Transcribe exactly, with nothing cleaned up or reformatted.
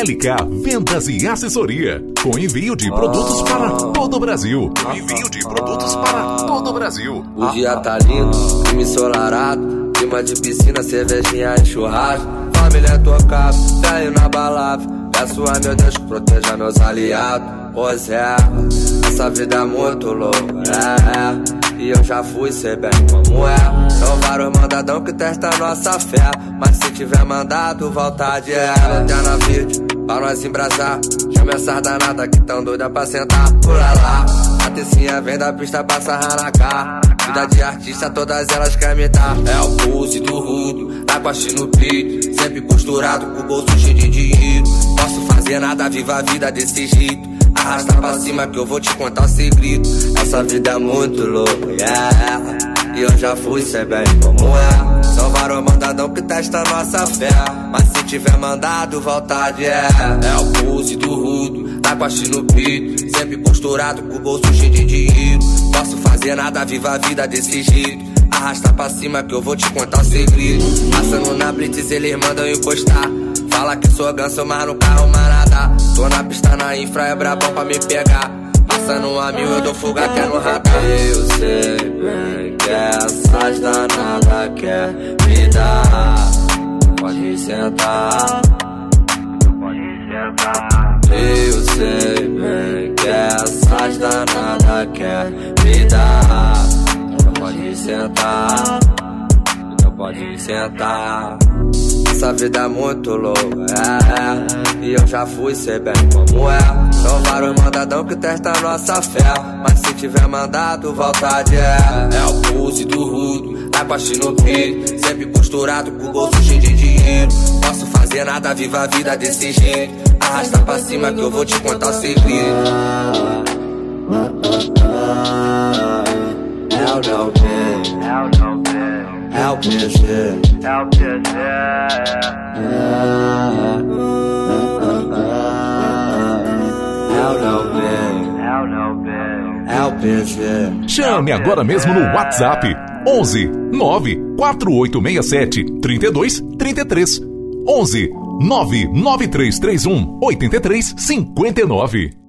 L K Vendas e Assessoria, com envio de produtos para todo o Brasil. Com envio de produtos para todo o Brasil. O dia tá lindo, clima ensolarado, clima de piscina, cervejinha e churrasco. Família tocada, velho na balada. Peço a meu Deus que proteja meus aliados. Pois é, essa vida é muito louca, é, é. E eu já fui, sei bem como é. São vários mandadão que testam nossa fé, mas se tiver mandado, volta de é. Lanterna verde, pra nós embrasar. Chama essas danadas que tão doida pra sentar. Pula lá, a tecinha vem da pista pra sarrar na cara. Vida de artista, todas elas querem me dar. É o pulse do rudo, tá com a no peito, sempre costurado com o bolso cheio de dinheiro. Posso fazer nada, viva a vida desse jeito. Arrasta pra cima que eu vou te contar o segredo. Essa vida é muito louca, yeah. E eu já fui, sei bem como é. São vários mandadão que testa nossa fé, mas se tiver mandado, volta de é. É o pulse do rudo, tá com a no peito, sempre costurado com o bolso cheio de dinheiro. Posso fazer nada, viva a vida desse jeito. Arrasta pra cima que eu vou te contar o segredo. Passando na blitz, eles mandam encostar. Fala que sou ganso, mas no carro manada. Tô na pista, na infra, é brabão pra me pegar. Passando a mil, eu dou fuga que é no radar. Eu sei bem que essas danadas quer me dar. Pode sentar, pode sentar. Eu sei bem que essas danadas quer me dar. Pode sentar, então pode sentar. Essa vida é muito louca, é, é. E eu já fui, sei bem como é. São vários mandadão que testam nossa fé, mas se tiver mandado, volta de é. É o pulse do rudo, tá com a no peito, sempre costurado com o bolso cheio de dinheiro. Posso fazer nada, viva a vida desse jeito. Arrasta pra cima que eu vou te contar o segredo. É o não tem, é o não tem. É o P G, é o P G, é o não bem, é o não bem, é o P G. Chame agora mesmo no WhatsApp onze nove quatro oito seis sete três dois três três onze nove nove três três um oito três cinco nove.